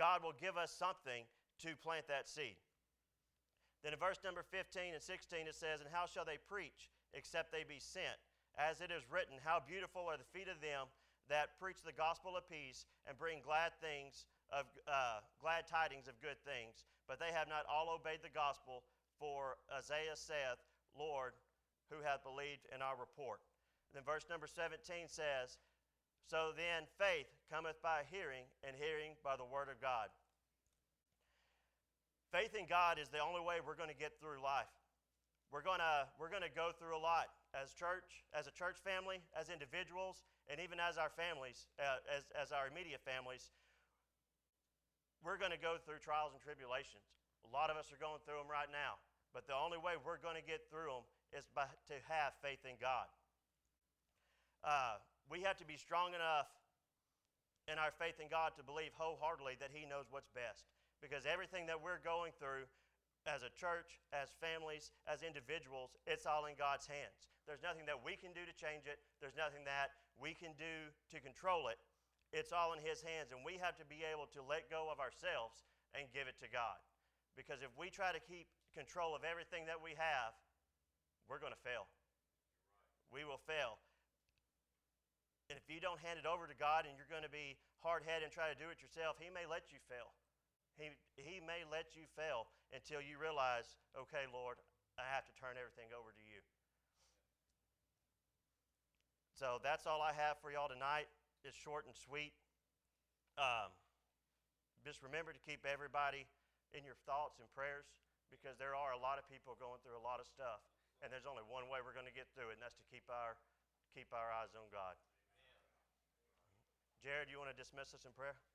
God will give us something to plant that seed. Then in verse number 15 and 16 it says, "And how shall they preach, except they be sent? As it is written, how beautiful are the feet of them that preach the gospel of peace and bring glad tidings of good things. But they have not all obeyed the gospel. For Isaiah saith, Lord, who hath believed in our report?" And then verse number 17 says, "So then faith cometh by hearing, and hearing by the word of God." Faith in God is the only way we're going to get through life. We're going to go through a lot as a church family, as individuals, and even as our families, as our immediate families. We're going to go through trials and tribulations. A lot of us are going through them right now. But the only way we're going to get through them is to have faith in God. We have to be strong enough in our faith in God to believe wholeheartedly that He knows what's best. Because everything that we're going through as a church, as families, as individuals, it's all in God's hands. There's nothing that we can do to change it. There's nothing that we can do to control it. It's all in His hands, and we have to be able to let go of ourselves and give it to God. Because if we try to keep control of everything that we have, we're going to fail. We will fail. And if you don't hand it over to God and you're going to be hard-headed and try to do it yourself, He may let you fail. He may let you fail until you realize, okay, Lord, I have to turn everything over to You. So that's all I have for y'all tonight. It's short and sweet. Just remember to keep everybody in your thoughts and prayers, because there are a lot of people going through a lot of stuff, and there's only one way we're going to get through it, and that's to keep our eyes on God. Amen. Jared, you want to dismiss us in prayer?